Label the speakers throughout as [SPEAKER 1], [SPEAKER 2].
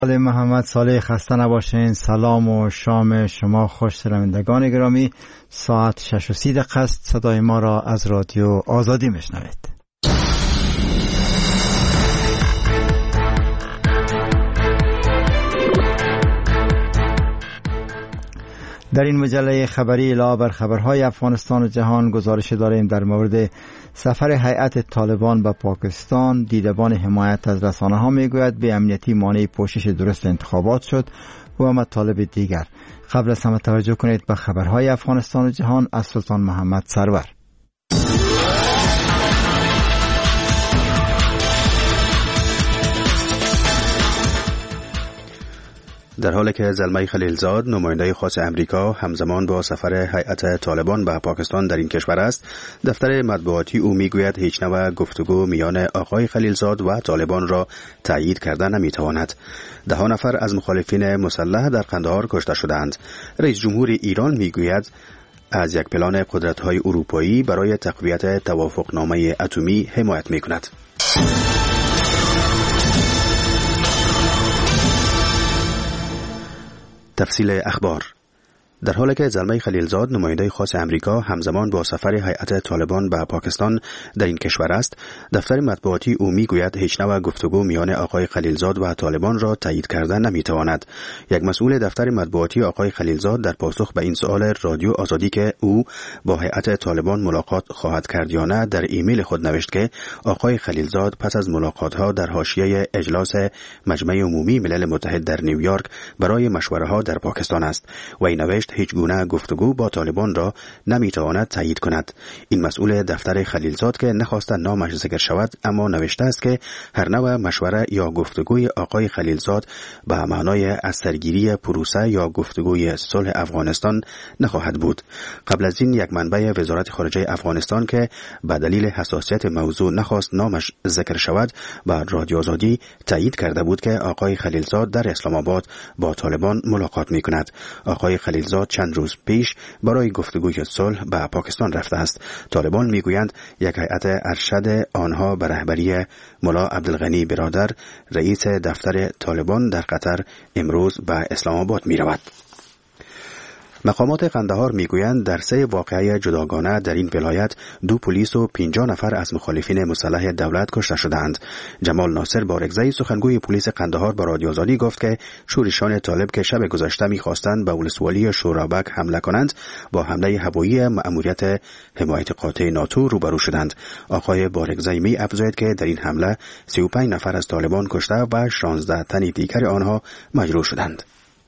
[SPEAKER 1] محمد صالح، خسته نباشین. سلام و شام شما خوش شنوندگان گرامی. ساعت 6:30 است. صدای ما را از رادیو آزادی میشنوید. در این مجله خبری علاوه بر خبرهای افغانستان و جهان گزارش داریم در مورد سفر هیئت طالبان به پاکستان. دیدبان حمایت از رسانه‌ها میگوید به امنیتی مانع پوشش درست انتخابات شد و مطالب دیگر. قبل از همه توجه کنید به خبرهای افغانستان و جهان از سلطان محمد سرور.
[SPEAKER 2] در حالی که زلمه خلیلزاد نماینده خاص امریکا همزمان با سفر هیئت طالبان به پاکستان در این کشور است، دفتر مطبوعاتی او میگوید هیچ نوع گفتگو میان آقای خلیلزاد و طالبان را تایید کرده نمیتواند. 10 نفر از مخالفین مسلح در قندهار کشته شدند. رئیس جمهور ایران میگوید از یک پلان قدرت‌های اروپایی برای تقویت توافقنامه اتمی حمایت میکند. تفصیل اخبار. در حالی که زلمه خلیلزاد نماینده خاص امریکا همزمان با سفر هیئت طالبان به پاکستان در این کشور است، دفتر مطبوعاتی او میگوید هیچ نوع گفتگو میان آقای خلیلزاد و طالبان را تایید کردن نمیتواند. یک مسئول دفتر مطبوعاتی آقای خلیلزاد در پاسخ به این سؤال رادیو آزادی که او با هیئت طالبان ملاقات خواهد کرد یا نه، در ایمیل خود نوشت که آقای خلیلزاد پس از ملاقات‌ها در حاشیه اجلاس مجمع عمومی ملل متحد در نیویورک برای مشوره‌ها در پاکستان است و این نوشت هیچ گونه گفتگو با طالبان را نمیتواند تایید کند. این مسئول دفتر خلیلزاد که نخواست نامش ذکر شود اما نوشته است که هر نوع مشوره یا گفتگوی آقای خلیلزاد به معنای از سرگیری پروسه یا گفتگوی صلح افغانستان نخواهد بود. قبل از این یک منبع وزارت خارجه افغانستان که به دلیل حساسیت موضوع نخواست نامش ذکر شود با رادیو آزادی تایید کرده بود که آقای خلیلزاد در اسلام آباد با طالبان ملاقات میکند. آقای خلیلزاد چند روز پیش برای گفتگوی صلح به پاکستان رفته است. طالبان میگویند یک هیئت ارشد آنها به رهبری ملا عبدالغنی برادر رئیس دفتر طالبان در قطر امروز به اسلام آباد می رود. مقامات قندهار میگویند در 3 واقعه جداگانه در این ولایت 2 پلیس و 50 نفر از مخالفین مسلح دولت کشته شدند. جمال ناصر بارگزئی سخنگوی پلیس قندهار با رادیو آزادی گفت که شورشیان طالب که شب گذشته می‌خواستند به ولسوالی شورابک حمله کنند با حمله هوایی مأموریت حمایت قاطع ناتو روبرو شدند. آقای بارگزئی می افزاید که در این حمله 35 نفر از طالبان کشته و 16 تن دیگر آنها مجروح شدند.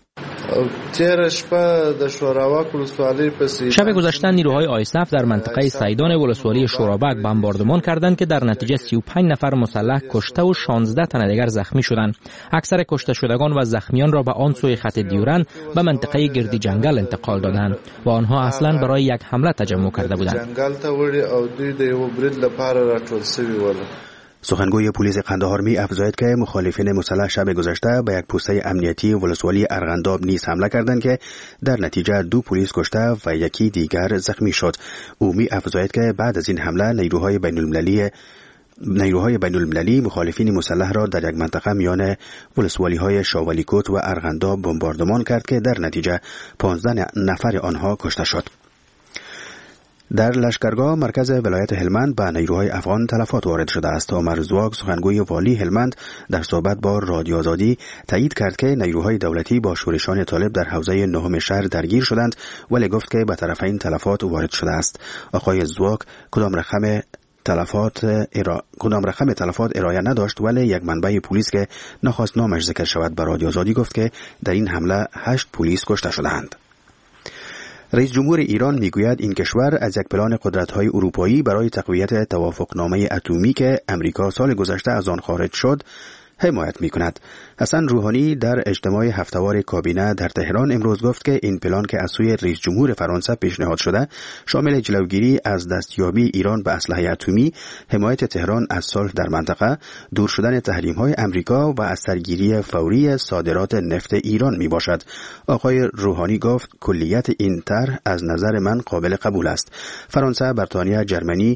[SPEAKER 3] شب گذشته نیروهای آیسف در منطقه سیدان ولسوالی شورابک بمباردمان کردند که در نتیجه 35 نفر مسلح کشته و 16 تن دیگر زخمی شدند. اکثر کشته شدگان و زخمیان را به آن سوی خط دیورن به منطقه گردی جنگل انتقال دادند و آنها اصلا برای یک حمله تجمع کرده بودند.
[SPEAKER 2] سخنگوی پلیس قندهار می افزاید که مخالفین مسلح شب گذشته به یک پوسته امنیتی ولسوالی ارغنداب نیز حمله کردند که در نتیجه 2 پلیس کشته و یکی دیگر زخمی شد. او می افزاید که بعد از این حمله نیروهای بین المللی مخالفین مسلح را در یک منطقه میان ولسوالی‌های شاولیکوت و ارغنداب بمباردمان کرد که در نتیجه 15 نفر آنها کشته شد. در لشکرگاه مرکز ولایت هلمند به نیروهای افغان تلفات وارد شده است. عمر زواگ سخنگوی والی هلمند در صحبت با رادیو آزادی تایید کرد که نیروهای دولتی با شورشیان طالب در حوزه 9 شهر درگیر شدند ولی گفت که به طرفین تلفات وارد شده است. آقای زواگ کدام رقم تلفات ارائه نداشت ولی یک منبع پلیس که نخواست نامش ذکر شود به رادیو آزادی گفت که در این حمله 8 پلیس کشته شدند. رئیس جمهور ایران میگوید این کشور از یک پلان قدرت‌های اروپایی برای تقویت توافقنامه اتمی که امریکا سال گذشته از آن خارج شد حمایت می‌کند. حسن روحانی در اجتماع هفته‌وار کابینه در تهران امروز گفت که این پلان که از سوی رئیس جمهور فرانسه پیشنهاد شده شامل جلوگیری از دستیابی ایران به اسلحه اتمی، حمایت تهران از صلح در منطقه، دور شدن تحریم‌های امریکا و از سرگیری فوری صادرات نفت ایران میباشد. آقای روحانی گفت کلیت این طرح از نظر من قابل قبول است. فرانسه، بریتانیا، جرمنی،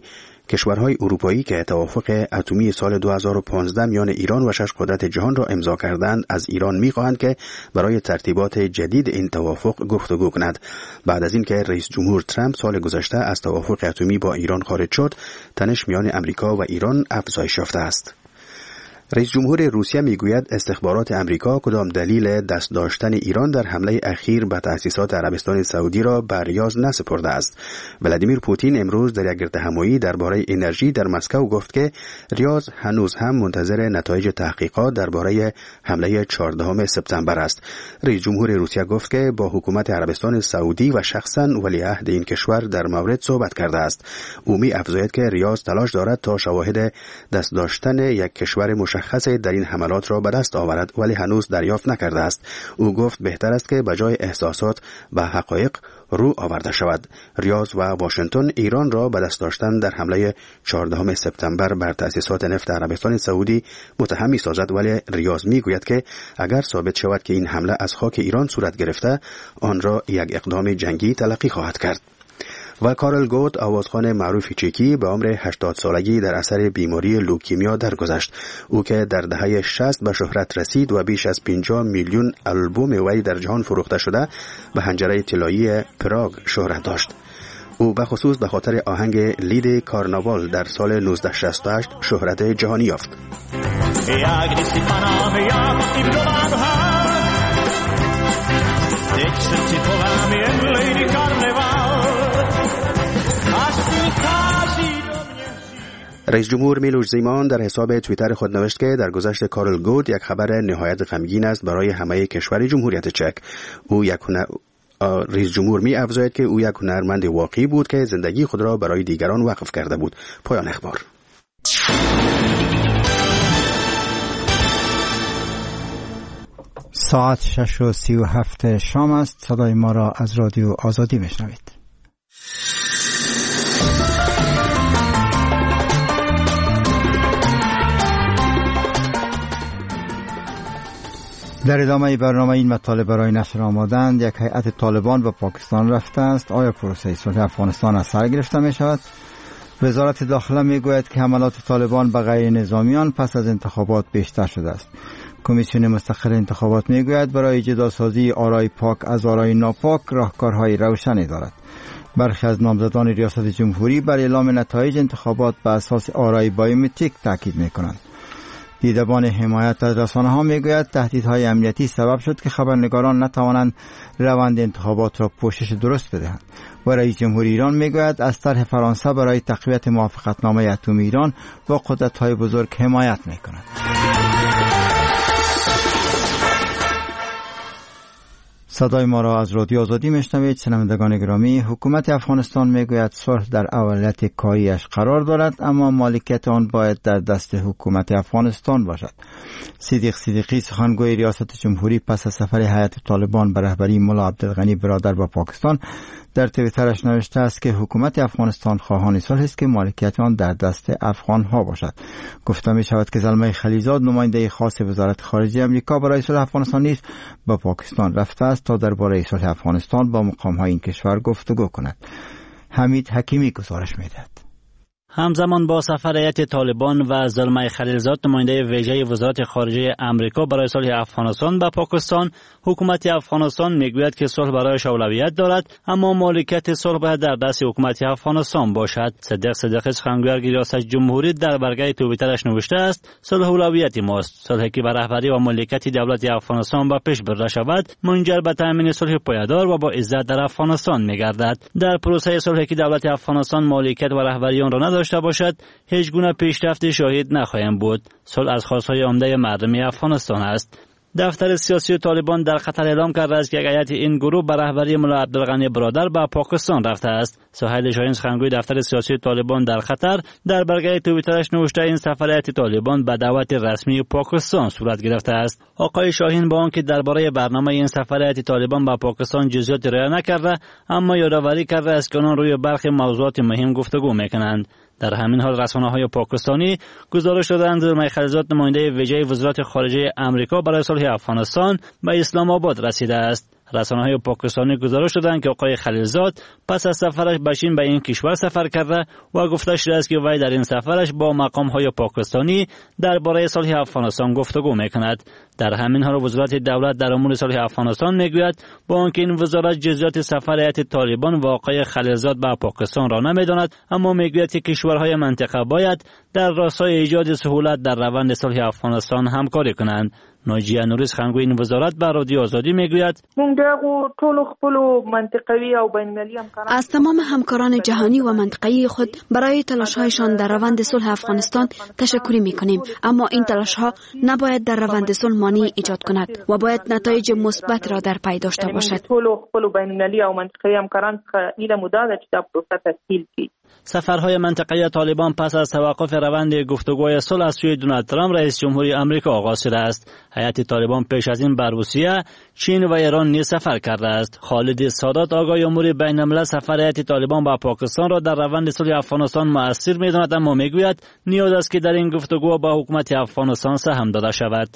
[SPEAKER 2] کشورهای اروپایی که توافق اتمی سال 2015 میان ایران و 6 قدرت جهان را امضا کردند از ایران می‌خواهند که برای ترتیبات جدید این توافق گفتگو کند. بعد از اینکه رئیس جمهور ترامپ سال گذشته از توافق اتمی با ایران خارج شد، تنش میان امریکا و ایران افزایش یافته است. رئیس جمهور روسیه میگوید استخبارات امریکا کدام دلیل دست داشتن ایران در حمله اخیر به تأسیسات عربستان سعودی را به ریاض نسپرده است. ولادیمیر پوتین امروز در یک گردهمایی درباره انرژی در مسکو گفت که ریاض هنوز هم منتظر نتایج تحقیقات درباره حمله 14 سپتامبر است. رئیس جمهور روسیه گفت که با حکومت عربستان سعودی و شخصا ولیعهد این کشور در مورد صحبت کرده است. او می افزاید که ریاض تلاش دارد تا شواهد دست داشتن یک کشور مشخص در این حملات را به دست آورد، ولی هنوز دریافت نکرده است. او گفت بهتر است که بجای احساسات به حقایق رو آورده شود. ریاض و واشنگتن ایران را به دست داشتن در حمله 14 سپتامبر بر تأسیسات نفت عربستان سعودی متهم می‌سازد، ولی ریاض می‌گوید که اگر ثابت شود که این حمله از خاک ایران صورت گرفته، آن را یک اقدام جنگی تلقی خواهد کرد. و کارل گوت، آوازخوان معروف چکی، به عمر 80 سالگی در اثر بیماری لوکیمیا درگذشت. او که در دهه 60 به شهرت رسید و بیش از 50 میلیون آلبوم وی در جهان فروخته شده، به حنجره طلایی پراگ شهرت داشت. او به خصوص به خاطر آهنگ لید کارناوال در سال 1968 شهرت جهانی یافت. رئیس جمهور میلوش زیمان در حساب توییتر خود نوشت که در گذشت کارل گوت یک خبر نهایت غمگین است برای همه کشور جمهوریت چک. رئیس جمهور می افزاید که او یک هنرمند واقعی بود که زندگی خود را برای دیگران وقف کرده بود. پایان اخبار.
[SPEAKER 1] ساعت 6:37 شام است. صدای ما را از رادیو آزادی میشنوید. در ادامه برنامه این مطالب برای نشر آمادند. یک هیئت طالبان به پاکستان رفته است. آیا پروسه صلح افغانستان از سر گرفته می شود؟ وزارت داخله می گوید که حملات طالبان به غیر نظامیان پس از انتخابات بیشتر شده است. کمیسیون مستقل انتخابات می گوید برای جداسازی آرای پاک از آرای ناپاک راهکارهای روشنی دارد. برخی از نامزدان ریاست جمهوری بر اعلام نتایج انتخابات به اساس آرای بایومتریک تاکید می کنند. دیدبان حمایت از رسانه‌ها میگوید تهدیدهای امنیتی سبب شد که خبرنگاران نتوانند روند انتخابات را پوشش درست بدهند. و رئیس جمهور ایران میگوید از طرح فرانسه برای تقویت موافقتنامه اتمی ایران با قدرت‌های بزرگ حمایت میکند. صدای ما را از رادیو آزادی میشنوید. شنوندگان گرامی، حکومت افغانستان میگوید صلح در اولویت کاریش قرار دارد، اما مالکیت آن باید در دست حکومت افغانستان باشد. صدیق صدیقی، سخنگوی ریاست جمهوری پس از سفر هیئت طالبان به رهبری ملا عبدالغنی برادر به پاکستان، در توییترش نوشته است که حکومت افغانستان خواهان صلح است که مالکیت آن در دست افغان ها باشد. گفته می شود که زلمه خلیلزاد، نماینده خاص وزارت خارجه امریکا برای صلح افغانستان نیز به پاکستان رفته است تا درباره صلح افغانستان با مقام های این کشور گفتگو کند. حمید حکیمی گزارش می‌دهد.
[SPEAKER 4] همزمان با سفر هیئت طالبان و زلمه خلیلزاد، نماینده ویژه وزارت خارجه امریکا برای صلح افغانستان به پاکستان، حکومت افغانستان میگوید که صلح برایش اولویت دارد، اما مالکیت صلح باید در دست حکومت افغانستان باشد. صدیق صدیقی، سخنگوی ریاست جمهوری، در برگه توییترش نوشته است: صلح اولویت ماست. صلحی که به رهبری و مالکیت دولت افغانستان به پیش برده شود، منجر به تامین صلح پایدار و با عزت در افغانستان میگردد. در پروسه صلحی که دولت افغانستان مالکیت و رهبری آن را نداشته باشد، هیچ گونه پیشرفت شاهد نخواهیم بود. صلح از خواستهای عمده مردم افغانستان است. دفتر سیاسی طالبان در قطر اعلام کرده است که هیئت این گروه به رهبری ملا عبدالغنی برادر به پاکستان رفته است. سهیل شاهین، سخنگوی دفتر سیاسی طالبان در قطر، در برگه توییترش نوشته این سفر هیئت طالبان به دعوت رسمی پاکستان صورت گرفته است. آقای شاهین با آنکه درباره برنامه این سفر هیئت طالبان به پاکستان جزئیات ارائه نکرده، اما یادآوری کرده است که آنان روی برخی موضوعات مهم گفتگو میکنند. در همین حال رسانه‌های پاکستانی گزارش دادند زلمه خلیلزاد، نماینده ویژه وزارت خارجه امریکا برای صلح افغانستان، به اسلام آباد رسیده است. رسانه‌های پاکستانی گزارش دادند که آقای خلیلزاد پس از سفرش به چین به این کشور سفر کرده و گفته شده است که وی در این سفرش با مقام‌های پاکستانی درباره صلح افغانستان گفتگو می‌کند. در همین حال وزارت دولت در امور صلح افغانستان میگوید با آنکه این وزارت جزئیات سفر هیئت طالبان و آقای خلیلزاد به پاکستان را نمی‌داند، اما میگوید که کشورهای منطقه باید در راستای ایجاد سهولت در روند صلح افغانستان همکاری کنند. ناجیه نوری سخنگوی این وزارت به رادیو آزادی میگوید
[SPEAKER 5] از تمام همکاران جهانی و منطقه‌ای خود برای تلاش‌هایشان در روند صلح افغانستان تشکر می‌کنیم، اما این تلاش‌ها نباید در روند صلح مانعی ایجاد کند و باید نتایج مثبت را در پی داشته باشد.
[SPEAKER 4] سفرهای منطقه‌ای طالبان پس از توقف روند گفتگوی صلح از سوی دونالد ترامپ رئیس جمهوری آمریکا آغاز شده است. هیئت طالبان پیش از این بر روسیه، چین و ایران نیز سفر کرده است. خالد سادات آقای امور بین الملل سفر هیئت طالبان به پاکستان را در روند صلح افغانستان مؤثر می‌داند، اما میگوید نیاز است که در این گفتگو با حکومت افغانستان سهم داده شود.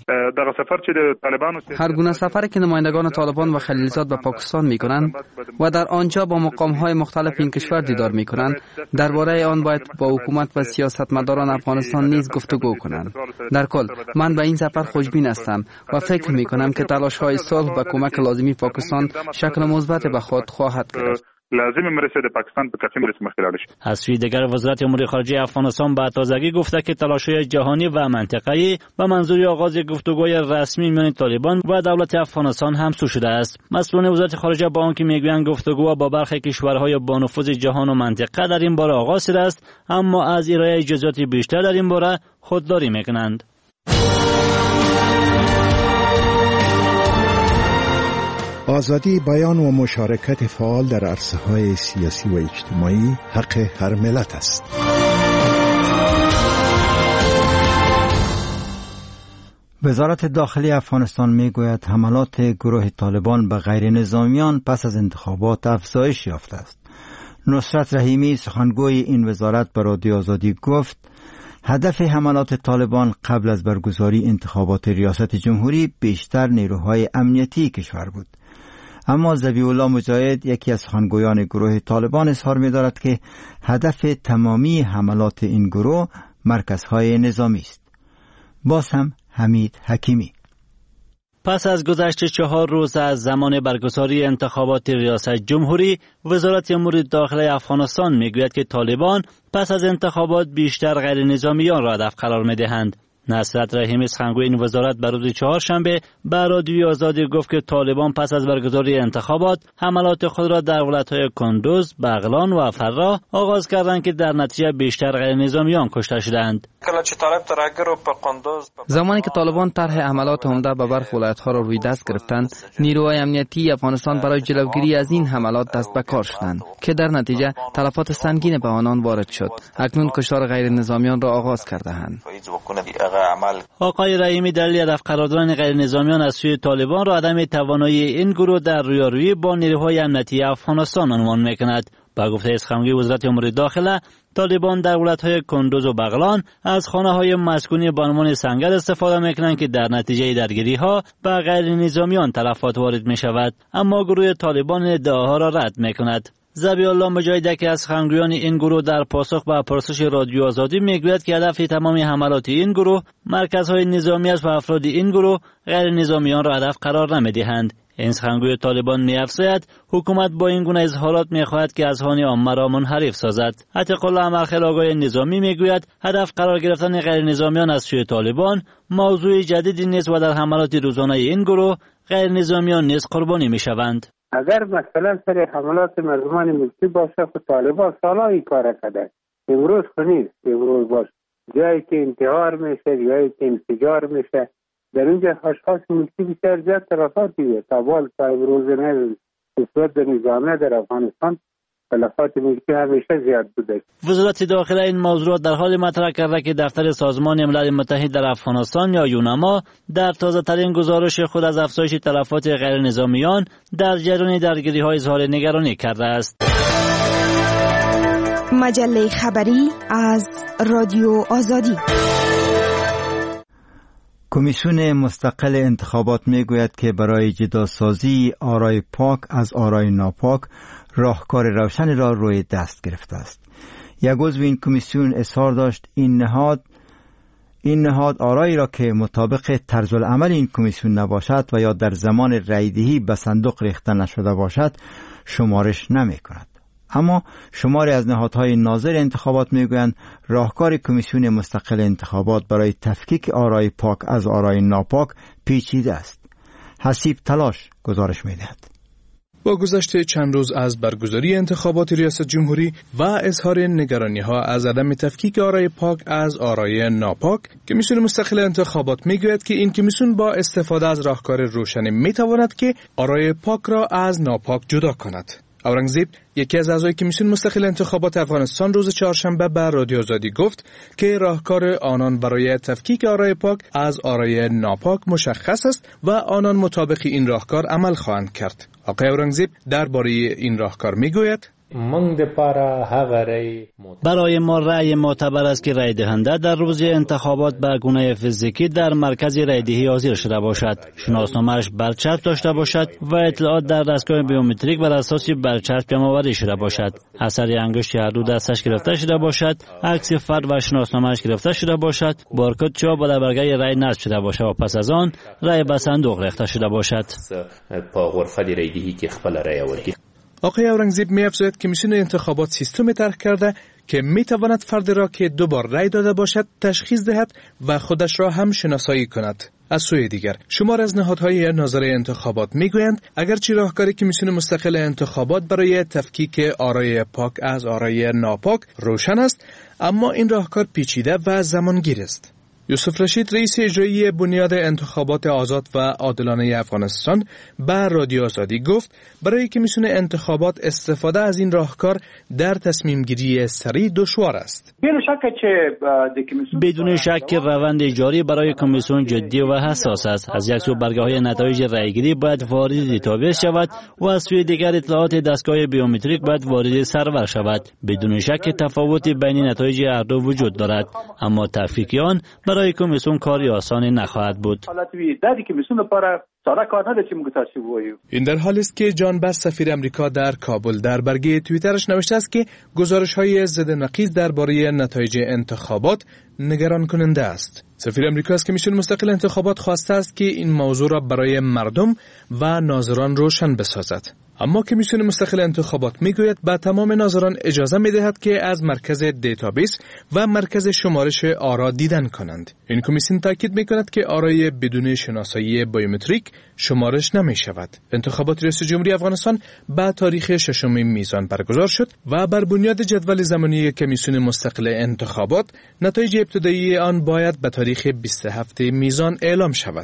[SPEAKER 6] هر گونه سفری که نمایندگان طالبان و خلیلزاد به پاکستان می‌کنند و در آنجا با مقام‌های مختلف این کشور دیدار می‌کنند، درباره آن باید با حکومت و سیاستمداران افغانستان نیز گفتگو کنند. در کل من به این سفر خوشبین هستم و فکر می‌کنم که تلاش‌های صلح و کمک لازمی پاکستان شکل مثبت به خود خواهد گرفت.
[SPEAKER 4] از سوی دیگر وزارت امور خارجه افغانستان به تازگی گفته که تلاش‌های جهانی و منطقه‌ای به منظور آغاز گفتگوی رسمی میان طالبان و دولت افغانستان همسو شده است. مسئولان وزارت خارجه با آنکه میگویند گفتگو با برخی کشورهای با نفوذ جهان و منطقه در این باره آغاز شده است، اما از ارائه جزئیات بیشتر در این باره خودداری میکنند.
[SPEAKER 7] آزادی بیان و مشارکت فعال در عرصه‌های سیاسی و اجتماعی حق هر ملت است.
[SPEAKER 1] وزارت داخلی افغانستان میگوید حملات گروه طالبان به غیر نظامیان پس از انتخابات افزایش یافته است. نصرت رحیمی سخنگوی این وزارت به رادیو آزادی گفت هدف حملات طالبان قبل از برگزاری انتخابات ریاست جمهوری بیشتر نیروهای امنیتی کشور بود. اما ذبیح الله مجاهد یکی از سخنگویان گروه طالبان اظهار می‌دارد که هدف تمامی حملات این گروه مرکزهای نظامی است. باز هم حمید حکیمی.
[SPEAKER 4] پس از گذشت 4 روز از زمان برگزاری انتخابات ریاست جمهوری، وزارت امور داخلی افغانستان میگوید که طالبان پس از انتخابات بیشتر غیر نظامیان را هدف قرار می‌دهند. نصرت رحیمی سخنگوی این وزارت به روز چهارشنبه به رادیوی آزادی گفت که طالبان پس از برگزاری انتخابات حملات خود را در ولایت‌های کندوز، بغلان و فراه آغاز کردند که در نتیجه بیشتر غیر نظامیان کشته شدند.
[SPEAKER 6] زمانی که طالبان طرح حملات عمده به برخی ولایت‌ها را روی دست گرفتند، نیروهای امنیتی افغانستان برای جلوگیری از این حملات دست به کار شدند که در نتیجه تلفات سنگین به آنان وارد شد. اکنون کشتار غیر نظامیان را آغاز کرده‌اند.
[SPEAKER 4] آقای رحیمی دلیل هدف قرار دادن غیر نظامیان از سوی طالبان را عدم توانایی این گروه در رویارویی با نیروهای امنیتی افغانستان عنوان می‌کند. با گفته سخنگوی وزارت امور داخله، طالبان در ولایت‌های کندوز و بغلان از خانه‌های مسکونی به عنوان سنگر استفاده می‌کنند که در نتیجه درگیری‌ها به غیر نظامیان تلفات وارد می‌شود، اما گروه طالبان ادعاها را رد می‌کند. ذبیح الله مجاهد که از سخنگویان این گروه در پاسخ به پرسش رادیو آزادی میگوید که هدف تمام حملات این گروه مرکزهای نظامی است و افراد این گروه غیر نظامیان را هدف قرار نمی‌دهند. این سخنگوی طالبان می‌افزاید حکومت با این گونه اظهارات می‌خواهد که اذهان عامه را منحرف سازد. عتیق الله عمرخیل آقای نظامی میگوید هدف قرار گرفتن غیر نظامیان از سوی طالبان موضوع جدیدی نیست و در حملات روزانه این گروه غیر نظامیان نیز قربانی می‌شوند.
[SPEAKER 8] اگر مثلا سر حملات مردمان ملکی باشه خود طالبان سالا این کار کرده، امروز نیست. امروز باشه جایی که انتحار میشه، جایی که انفجار میشه، در اونجا اشخاص ملکی بیشتر زیاد تلفاتی است. تا امروز نه نسبت به نظامه در افغانستان تلفات ملکی همیشه زیاد بوده.
[SPEAKER 4] وزارت داخله این موضوع در حال مطرح کرده که دفتر سازمان ملل متحد در افغانستان یا یونما در تازه ترین گزارش خود از افزایش تلفات غیر نظامیان در جریان درگیری‌های اظهار نگرانی کرده است.
[SPEAKER 5] مجله خبری از رادیو آزادی.
[SPEAKER 1] کمیسیون مستقل انتخابات میگوید که برای جداسازی آرای پاک از آرای ناپاک راهکار روشنی را روی دست گرفته است. یک عضو این کمیسیون اظهار داشت این نهاد آرایی را که مطابق طرز العمل این کمیسیون نباشد و یا در زمان رایدهی به صندوق ریخته نشده باشد شمارش نمی کند. اما شماری از نهادهای ناظر انتخابات میگویند راهکار کمیسیون مستقل انتخابات برای تفکیک آرای پاک از آرای ناپاک پیچیده است. حسیب تلاش گزارش میدهد.
[SPEAKER 9] با گذشت چند روز از برگزاری انتخابات ریاست جمهوری و اظهار نگرانی‌ها از عدم تفکیک آرای پاک از آرای ناپاک، کمیسیون مستقل انتخابات میگوید که این کمیسیون با استفاده از راهکار روشنی میتواند که آرای پاک را از ناپاک جدا کند. اورنگزیب، یکی از اعضای کمیسیون مستقل انتخابات افغانستان، روز چهارشنبه به رادیو آزادی گفت که راهکار آنان برای تفکیک آرای پاک از آرای ناپاک مشخص است و آنان مطابق این راهکار عمل خواهند کرد. آقای اورنگزیب درباره این راهکار میگوید:
[SPEAKER 4] برای ما رأی معتبر است که رای دهنده در روز انتخابات به گونه فیزیکی در مرکز رایدهی حاضر شده باشد، شناسنامه‌اش برچسب داشته باشد و اطلاعات در دستگاه بیومتریک بر اساس برچسب جمع‌آوری شده باشد، اثر انگشت هر دو دستش گرفته شده باشد، عکس فرد و شناسنامه‌اش گرفته شده باشد، بارکد چاپ و در برگه رای نصب شده باشد و پس از آن رای به صندوق ریخته شده باشد.
[SPEAKER 9] آقای اورنگزیب می‌افزاید که کمیسیون انتخابات سیستم طرح کرده که می‌تواند فرد را که دو بار رای داده باشد تشخیص دهد و خودش را هم شناسایی کند. از سوی دیگر شمار از نهادهای ناظر انتخابات میگویند اگرچه راهکار کمیسیون مستقل انتخابات برای تفکیک آرای پاک از آرای ناپاک روشن است، اما این راهکار پیچیده و زمانگیر است. یوسف رشید، رئیس اجرایی بنیاد انتخابات آزاد و عادلانه افغانستان، به رادیو آزادی گفت برای کمیسیون انتخابات استفاده از این راهکار در تصمیم گیری سریع دشوار است.
[SPEAKER 4] بدون شک روند جاری برای کمیسیون جدی و حساس است. از یک سو برگه های نتایج رایگیری باید وارد دیتابیس شود و از سوی دیگر اطلاعات دستگاه بیومتریک باید وارد سرور شود. بدون شک تفاوتی بین نتایج هر دو وجود دارد، اما تفکیک آن برای کمیسیون کاری آسان نخواهد بود.
[SPEAKER 9] این در حالی است که جان بس، سفیر امریکا در کابل، در برگه توییترش نوشته است که گزارش‌های ضد نقیض درباره نتایج انتخابات نگران کننده است. سفیر امریکا از کمیسیون مستقل انتخابات خواسته است که این موضوع را برای مردم و ناظران روشن بسازد. اما کمیسیون مستقل انتخابات میگوید به تمام ناظران اجازه میدهد که از مرکز دیتابیس و مرکز شمارش آرا دیدن کنند. این کمیسیون تاکید میکند که آرای بدون شناسایی بیومتریک شمارش نمی شود. انتخابات ریاست جمهوری افغانستان به تاریخ 6 میزان برگزار شد و بر بنیاد جدول زمانی کمیسیون مستقل انتخابات نتایج ابتدایی آن باید به تاریخ 27 میزان اعلام شود.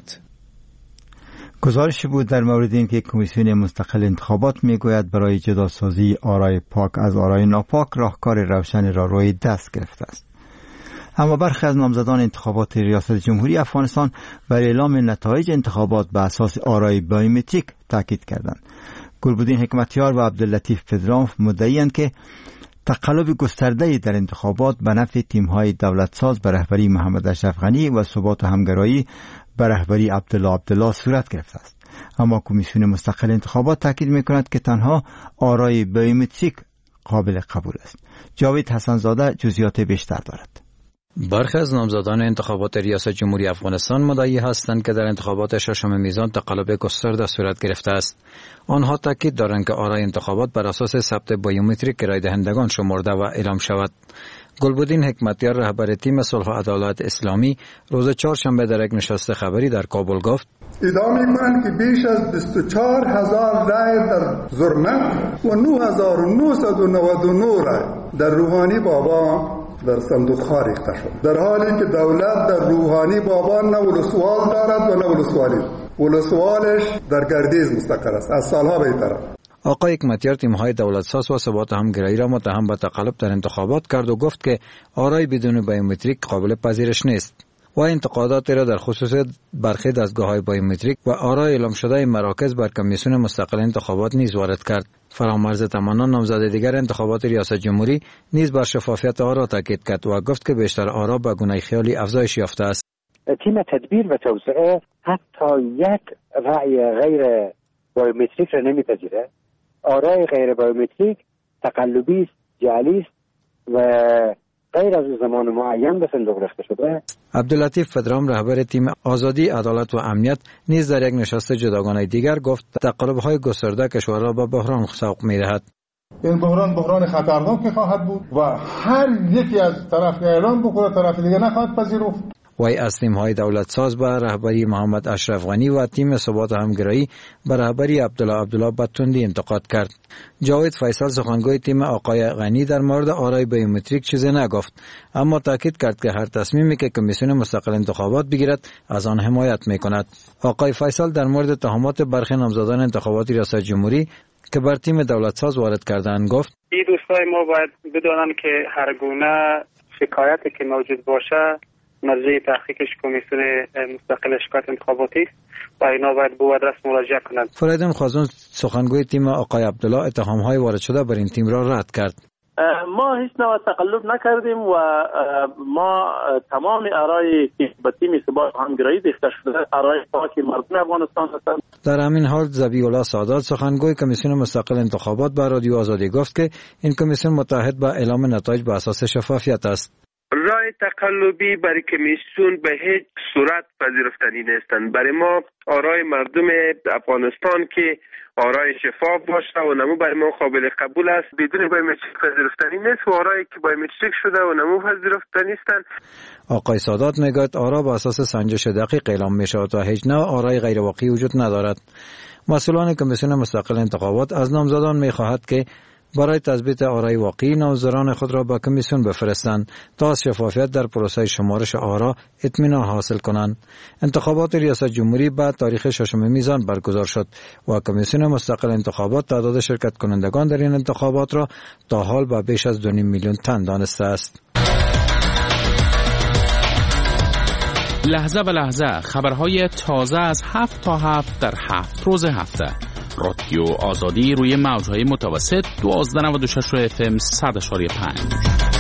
[SPEAKER 1] گزارشی بود در مورد اینکه کمیسیون مستقل انتخابات میگوید برای جداسازی آرای پاک از آرای ناپاک راهکار روشنی را روی دست گرفته است. اما برخی از نامزدان انتخابات ریاست جمهوری افغانستان بر اعلام نتایج انتخابات به اساس آرای بیومتریک تاکید کردند. گلبدین حکمتیار و عبداللطیف پدرام مدعی‌اند که تقلب گسترده‌ای در انتخابات به نفع تیم‌های دولتساز به رهبری محمد اشرف غنی و ثبات و همگرایی به رهبری عبدالله صورت گرفته است. اما کمیسیون مستقل انتخابات تاکید می‌کند که تنها آرای بیومتریک قابل قبول است. جاوید حسن‌زاده جزئیات بیشتر دارد.
[SPEAKER 10] برخی از نامزدان انتخابات ریاست جمهوری افغانستان مدعی هستند که در انتخابات 6 میزان تقلب گسترده صورت گرفته است. آنها تاکید دارند که آرای انتخابات بر اساس ثبت بیومتریک رای دهندگان شمرده و اعلام شود. گلبدین حکمتیار، رهبر تیم صلح و عدالت اسلامی، روز چهارشنبه در یک نشست خبری در کابل گفت:
[SPEAKER 11] ادعا می‌کنند که بیش از 24000 رای در زرمک و 9999 رای در روحانی بابا در صندوق‌ها ریخته شد، در حالی که دولت در روحانی بابا نه ولسوال دارد و نه ولسوالی. ولسوالش در گردیز مستقر است، از سالها بهتر.
[SPEAKER 10] آقای حکمتیار تیم‌های دولتساز و ثبات همگرایی را متهم به تقلب در انتخابات کرد و گفت که آرای بدون بیومتریک قابل پذیرش نیست و انتقادات را در خصوص برخی دستگاه‌های بیومتریک و آرای اعلام شده مراکز بر کمیسیون مستقل انتخابات نیز وارد کرد. فرامرز تمنا، نامزد دیگر انتخابات ریاست جمهوری، نیز بر شفافیت آرا تاکید کرد و گفت که بیشتر آرا به گونه خیالی افزایش یافته است.
[SPEAKER 8] تیم تدبیر و توسعه حتی یک رأی غیر بایومتریک را نمیپذیره. آرای غیر بایومتریک تقلبی است، جعلی است و غیر از زمان معین به صندوق ریخته شده.
[SPEAKER 10] عبداللطیف فدرام رهبر تیم آزادی، عدالت و امنیت نیز در یک نشست جداگانه دیگر گفت تقلب‌های گسترده کشور را به بحران سوق می‌دهد.
[SPEAKER 11] این بحران خطرناکی خواهد بود و هر یکی از طرف اعلام بکنه طرف دیگه نخواهد پذیرفت.
[SPEAKER 10] وی از تیم‌های دولتساز به رهبری محمد اشرف غنی و تیم ثبات همگرایی به رهبری عبدالله به تندی انتقاد کرد. جاوید فیصل سخنگوی تیم آقای غنی در مورد آرای بیومتریک چیزی نگفت، اما تاکید کرد که هر تصمیمی که کمیسیون مستقل انتخابات بگیرد از آن حمایت می‌کند. آقای فیصل در مورد تهمات برخی نامزدان انتخاباتی ریاست جمهوری که بر تیم دولتساز وارد کردند گفت:
[SPEAKER 12] این دوستای ما باید بدانند که هر گونه شکایتی که موجود باشه مرجع تحقیقش کمیسیون مستقل شکایت انتخاباتی و اینا باید به آدرس مراجعه کنند.
[SPEAKER 10] فریدون خازون سخنگوی تیم آقای عبدالله اتهام‌های وارد شده بر این تیم را رد کرد.
[SPEAKER 13] ما هیچ نوع تقلب نکردیم و ما تمام آرای به تیم ثبات همگرایی ریخته شده آرای پاک مردم افغانستان هستند.
[SPEAKER 10] در همین حال ذبیح‌الله سادات سخنگوی کمیسیون مستقل انتخابات به رادیو آزادی گفت که این کمیسیون متعهد به اعلام نتایج به اساس شفافیت است.
[SPEAKER 14] رای تقلبی برای کمیسیون به هیچ صورت پذیرفتنی نیستند. برای ما آرای مردم افغانستان که آرای شفاف باشه و نمو برای ما قابل قبول است بدون بایومتریک پذیرفتنی نیست و آرایی که بایومتریک شده و نمو پذیرفتنی نیستند.
[SPEAKER 10] آقای سادات میگوید آرا به اساس سنجش دقیق اعلام میشود و هیچ نوع آرای غیر واقعی وجود ندارد. مسئولان کمیسیون مستقل انتخابات از نامزدان میخواهد که برای تثبیت آرای واقعی نامزدان خود را به کمیسیون بفرستند تا از شفافیت در پروسه شمارش آرا اطمینان حاصل کنند. انتخابات ریاست جمهوری بعد تاریخ 6 میزان برگزار شد و کمیسیون مستقل انتخابات تعداد شرکت کنندگان در این انتخابات را تا حال به بیش از 2.5 میلیون تن دانسته است.
[SPEAKER 15] لحظه به لحظه خبرهای تازه از 7 تا 7 در 7 روز هفته. رادیو آزادی روی موجهای متوسط 1296 FM 100.5.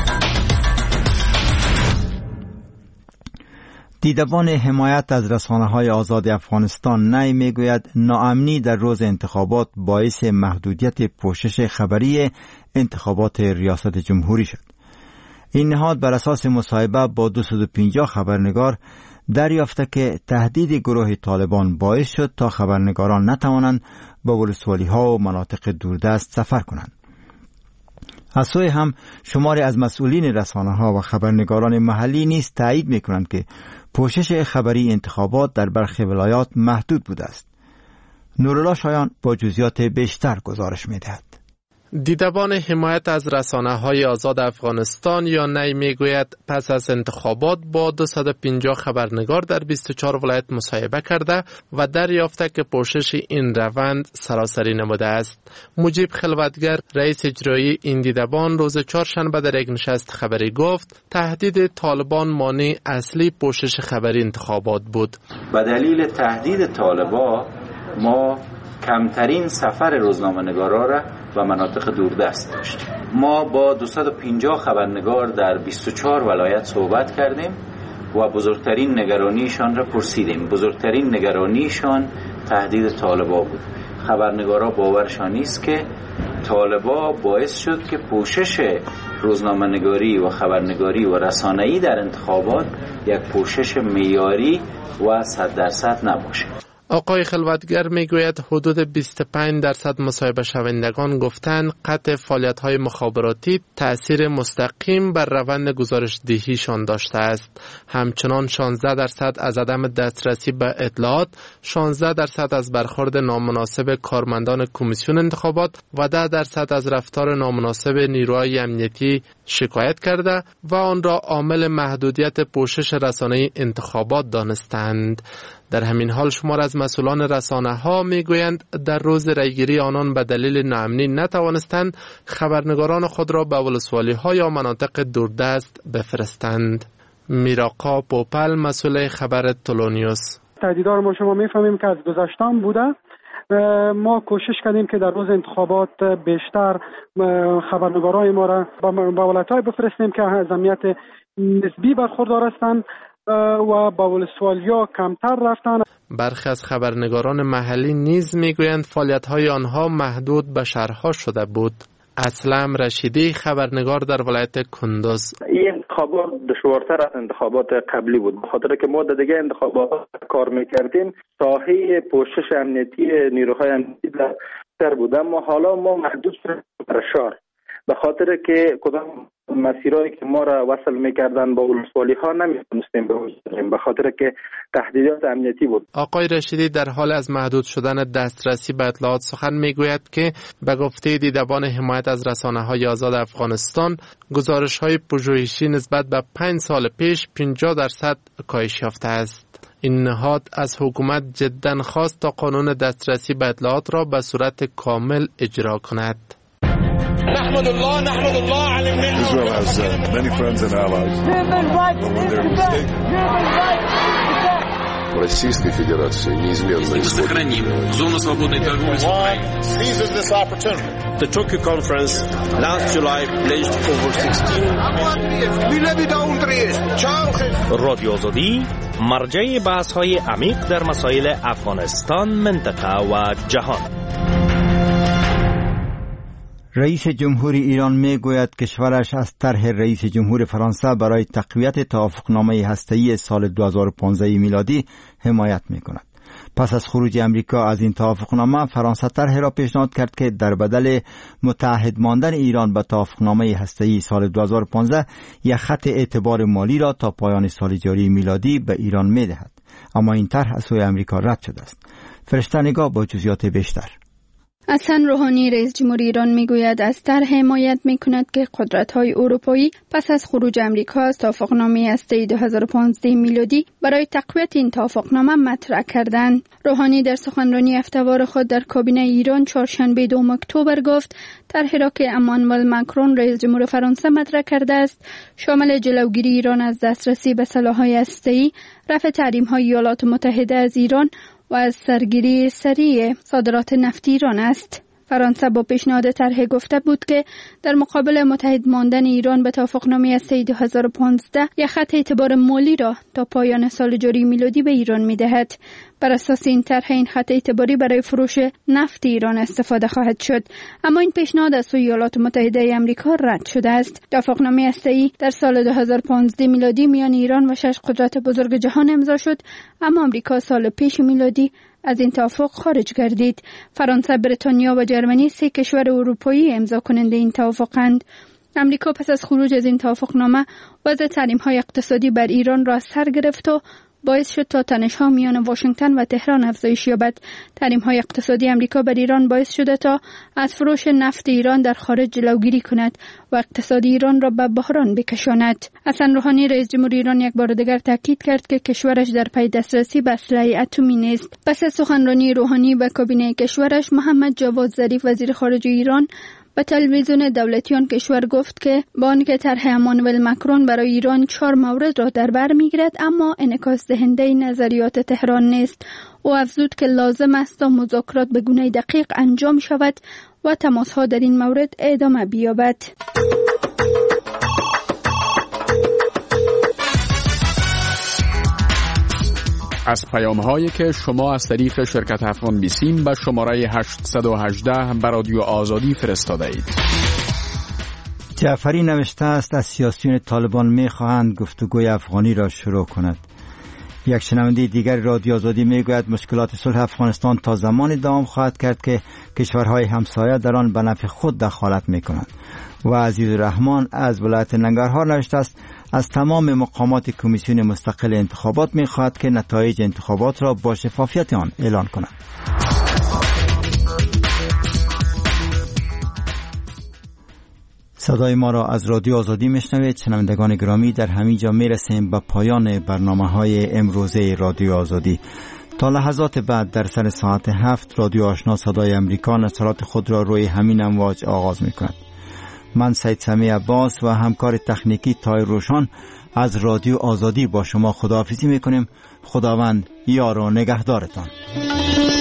[SPEAKER 1] دیدبان حمایت از رسانه‌های آزاد افغانستان نی میگوید ناامنی در روز انتخابات باعث محدودیت پوشش خبری انتخابات ریاست جمهوری شد. این نهاد بر اساس مصاحبه با 250 خبرنگار دریافته که تهدید گروه طالبان باعث شد تا خبرنگاران نتوانند به ولسوالی‌ها و مناطق دوردست سفر کنند. از سوی هم شماری از مسئولین رسانه‌ها و خبرنگاران محلی نیز تایید می‌کنند که پوشش خبری انتخابات در برخی ولایات محدود بوده است. نورالله شایان با جزئیات بیشتر گزارش می‌دهد.
[SPEAKER 9] دیدبان حمایت از رسانه‌های آزاد افغانستان یا نی میگوید پس از انتخابات با 250 خبرنگار در 24 ولایت مصاحبه کرده و دریافته که پوشش این روند سراسری نبوده است. مجیب خلوتگر رئیس اجرایی این دیدبان روز چهارشنبه در یک نشست خبری گفت تهدید طالبان مانع اصلی پوشش خبری انتخابات بود.
[SPEAKER 16] به دلیل تهدید طالبان ما کمترین سفر روزنامه‌نگارا را و مناطق دوردست داشتیم. ما با 250 خبرنگار در 24 ولایت صحبت کردیم و بزرگترین نگرانیشان را پرسیدیم. بزرگترین نگرانیشان تهدید طالبا بود. خبرنگارا باورشان نیست که طالبا باعث شد که پوشش روزنامه‌نگاری و خبرنگاری و رسانه‌ای در انتخابات یک پوشش معیاری و 100% نباشه.
[SPEAKER 9] آقای خلوتگر میگوید حدود 25% مصاحبه شوندگان گفتند قطع فعالیت‌های مخابراتی تأثیر مستقیم بر روند گزارش دهیشان داشته است. همچنان 16% از عدم دسترسی به اطلاعات، 16% از برخورد نامناسب کارمندان کمیسیون انتخابات و 10% از رفتار نامناسب نیروهای امنیتی شکایت کرده و آن را عامل محدودیت پوشش رسانه‌ای انتخابات دانستند. در همین حال شمار از مسئولان رسانه‌ها میگویند در روز رایگیری آنان به دلیل ناامنی نتوانستند خبرنگاران خود را به ولسوالی‌ها یا مناطق دوردست بفرستند. میراقا پوپل مسئول خبر تولونیوس:
[SPEAKER 17] تهدیدها رو ما شما میفهمیم که از گذشته‌ام بوده. ما کوشش کردیم که در روز انتخابات بیشتر خبرنگارای ما را به ولایت‌های بفرستیم که از امنیت نسبی برخوردار هستند و با ولسوالیا کمتر رفتن.
[SPEAKER 18] برخی از خبرنگاران محلی نیز میگویند فعالیت‌های آنها محدود به شهرها شده بود. اسلم رشیدی خبرنگار در ولایت کندوز:
[SPEAKER 19] این انتخابات دشوارتر از انتخابات قبلی بود، به خاطر که ما در دیگه انتخابات کار میکردیم ساحه پوشش امنیتی نیروهای امنیتی در بود، اما حالا ما محدود شدیم در شهر به خاطر که کدام مسیرهایی که ما را وصل میکردن با ولسوالی ها نمیتونستیم بگذاریم به خاطر که تهدیدات امنیتی بود.
[SPEAKER 18] آقای رشیدی در حال از محدود شدن دسترسی به اطلاعات سخن میگوید که به گفته دیدبان حمایت از رسانه‌های آزاد افغانستان گزارش‌های پژوهشی نسبت به 5 سال پیش 50% کاهش یافته است. این نهاد از حکومت جداً خواست تا قانون دسترسی به اطلاعات را به صورت کامل اجرا کند.
[SPEAKER 20] نحمد الله على النعمة. Israel has many friends and allies. But when they're mistaken.
[SPEAKER 21] Российской Федерации неизменно
[SPEAKER 20] сохраним зону свободной торговли с Украиной. Seizes this opportunity.
[SPEAKER 22] The Tokyo conference last July pledged over 16.
[SPEAKER 23] رادیو آزادی مرجع بحث‌های عمیق در مسائل افغانستان، منطقه و جهان.
[SPEAKER 1] رئیس جمهوری ایران می گوید کشورش از طرح رئیس جمهور فرانسه برای تقویت توافقنامه هسته‌ای سال 2015 میلادی حمایت می کند. پس از خروج امریکا از این توافقنامه، فرانسه طرح را پیشنهاد کرد که در بدل متعهد ماندن ایران به توافقنامه هسته‌ای سال 2015 یک خط اعتبار مالی را تا پایان سال جاری میلادی به ایران می دهد. اما این طرح از سوی امریکا رد شده است. فرشته نگاه با جزئیات بیشتر.
[SPEAKER 24] حسن روحانی رئیس جمهور ایران میگوید از طرح حمایت میکند که قدرت‌های اروپایی پس از خروج امریکا از توافقنامه هسته‌ای 2015 میلادی برای تقویت این توافقنامه مطرح کردند. روحانی در سخنرانی هفته‌وار خود در کابینه ایران چهارشنبه 2 اکتبر گفت طرحی را که امانوئل ماکرون رئیس جمهور فرانسه مطرح کرده است شامل جلوگیری ایران از دسترسی به سلاح‌های هسته‌ای، رفع تحریم‌های ایالات متحده از ایران و از سرگیری سریع صادرات نفت ایران است. فرانسه با پیشنهاد طرح گفته بود که در مقابل متحد ماندن ایران به توافقنامه هسته‌ای 2015 یک خط اعتبار مالی را تا پایان سال جاری میلادی به ایران می‌دهد. بر اساس این طرح این خط اعتباری برای فروش نفت ایران استفاده خواهد شد، اما این پیشنهاد از سوی ایالات متحده آمریکا رد شده است. توافقنامه هسته‌ای در سال 2015 میلادی میان ایران و 6 قدرت بزرگ جهان امضا شد، اما آمریکا سال پیش میلادی از این توافق خارج گردید. فرانسه، بریتانیا و جرمنی 3 کشور اروپایی امضا کننده این توافقند. امریکا پس از خروج از این توافقنامه وضع تحریم‌های اقتصادی بر ایران را سر گرفت و باعث شد تا تنش‌ها میان واشنگتن و تهران افزایش یابد. تحریم‌های اقتصادی امریکا بر ایران باعث شده تا از فروش نفت ایران در خارج جلوگیری کند و اقتصاد ایران را به بحران بکشاند. حسن روحانی رئیس جمهور ایران یک بار دیگر تاکید کرد که کشورش در پی دسترسی به اسلحه اتمی نیست. پس از سخنرانی روحانی به کابینه کشورش، محمد جواد ظریف وزیر خارجه ایران به تلویزیون دولتی آن کشور گفت که با آنکه طرح امانوئل ماکرون برای ایران 4 مورد را در بر میگیرد، اما انعکاس دهنده نظریات تهران نیست. او افزود که لازم است تا مذاکرات به گونه دقیق انجام شود و تماس‌ها در این مورد ادامه بیابد.
[SPEAKER 15] از پیام‌هایی که شما از طریق شرکت افغان بیسیم به شماره 818 به رادیو آزادی فرستاده اید.
[SPEAKER 1] جعفری نوشته است از سیاسیون طالبان می‌خواهند گفتگوی افغانی را شروع کند. یک شنونده دیگر رادیو آزادی میگوید مشکلات صلح افغانستان تا زمانی دوام خواهد کرد که کشورهای همسایه در آن به نفع خود دخالت می‌کنند. و عزیز الرحمن از ولایت ننگرهار نوشته است از تمام مقامات کمیسیون مستقل انتخابات می‌خواهد که نتایج انتخابات را با شفافیت آن اعلان کنند. صدای ما را از رادیو آزادی میشنوید. شنوندگان گرامی، در همین جا میرسیم به پایان برنامه‌های امروزه رادیو آزادی. تا لحظات بعد در سر ساعت 7 رادیو آشنا صدای امریکا نشرات خود را روی همین امواج آغاز می‌کند. من سید سمی عباس و همکار تکنیکی تای روشان از رادیو آزادی با شما خداحافظی می‌کنیم. خداوند یار و نگهدارتان.